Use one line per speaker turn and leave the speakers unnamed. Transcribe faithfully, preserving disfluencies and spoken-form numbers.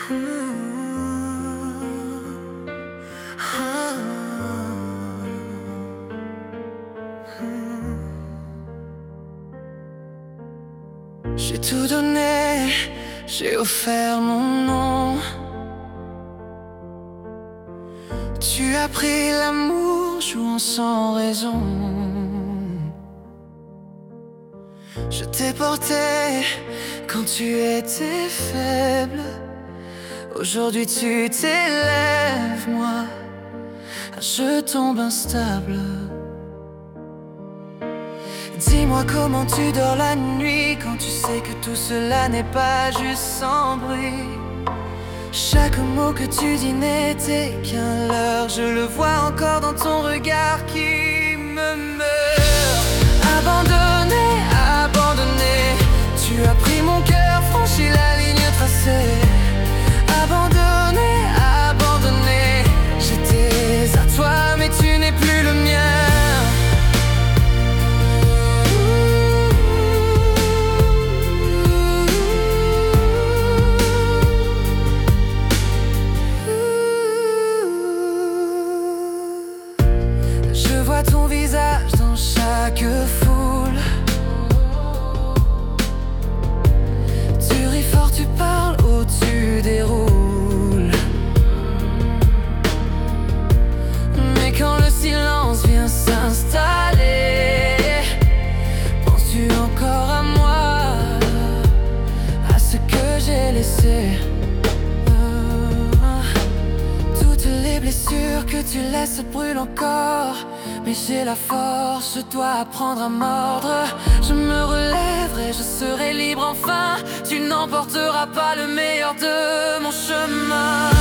J'ai tout donné, j'ai offert mon nom. Tu as pris l'amour, jouant sans raison. Je t'ai porté quand tu étais faible. Aujourd'hui tu t'élèves, moi je tombe instable. Dis-moi comment tu dors la nuit quand tu sais que tout cela n'est pas juste sans bruit. Chaque mot que tu dis n'était qu'un leurre. Je le vois encore dans ton regard qui me meurt. Abandonné, abandonné, tu as pris mon cœur, franchi la ligne tracée. Abandonné, abandonné, j'étais à toi mais tu n'es plus le mien. Je vois ton visage dans chaque foule. Tu ris fort, tu parles, oh tu déroules. Mais quand le silence vient s'installer, penses-tu encore à moi, à ce que j'ai laissé? Toutes les blessures que tu laisses brûlent encore. Mais j'ai la force, je dois apprendre à mordre. Je me relèverai, je serai libre enfin. Tu n'emporteras pas le meilleur de mon chemin.